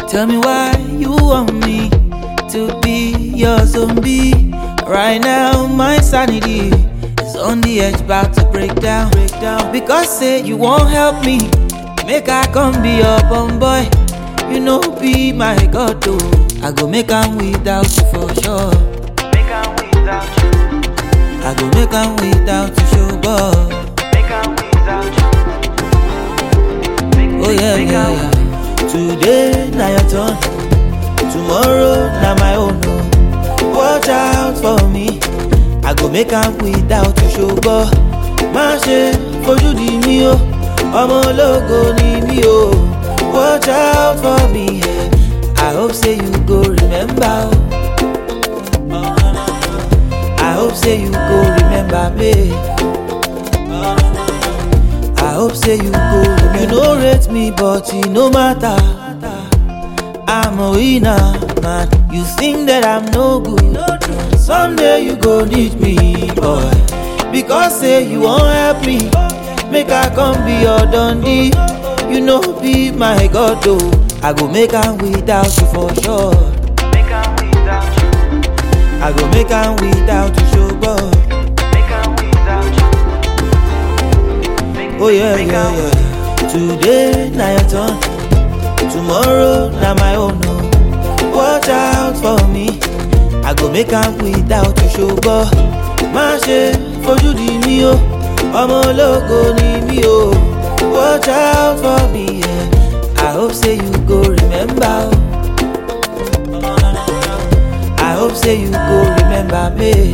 Tell me why you want me to be your zombie. Right now my sanity is on the edge, about to break down. Because say you won't help me, make I come be your bum boy. You know be my god though, I go make am without you for sure. Make am without you. I go make am without you, show boy. Make am without you. Oh yeah. Today na your turn, tomorrow na my own. Watch out for me, I go make am without you, show boy. Má ṣe fojú di mí o, ọmọ ológo ni mí o. Watch out for me, I hope say you go remember. I hope say you go remember me. I hope say you go remember. You no rate me, but it no matter. I'm a winner, man. You think that I'm no good. Someday you go need me, boy. Because say you won't help me, make I come be your Dundee. You know be my god though, I go make am without you for sure. Make am without you. I go make am without you, show boy. Make am without you. Oh yeah. Today na your turn, tomorrow na my own. Watch out for me, I go make am without you, show boy. Má ṣe fojú di mí o, ọmọ ológo ni mí o. Watch out for me, yeah. I hope say you go remember. I hope say you go remember me.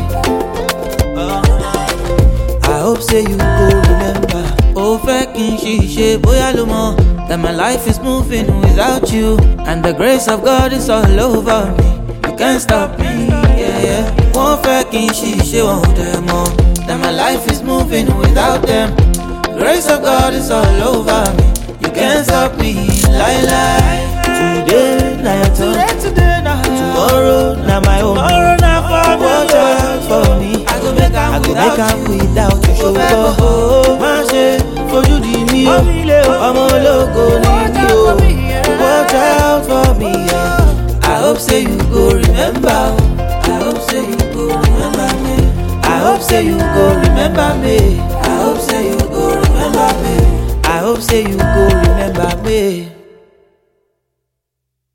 I hope say you go remember. Oh, fẹ́ kí n ṣiṣẹ́ bóyá ló mọ̀ that my life is moving without you, and the grace of God is all over me. You can't stop me, yeah. Wọ́n fẹ́ kí n ṣiṣẹ́ wọn ò dẹ̀ mọ̀ that my life is moving without them. The grace of God is all over me. You can't stop me, lie. Today na your turn, tomorrow na my own. Watch out for me, I go make am without you, show boy. Má ṣe fojú di mí o, ọmọ ológo ni mí o. Watch out for me, yeah. I hope say you go remember. I hope say you go remember me. I hope say you go remember me. I hope say you go remember me. I hope say you go remember me.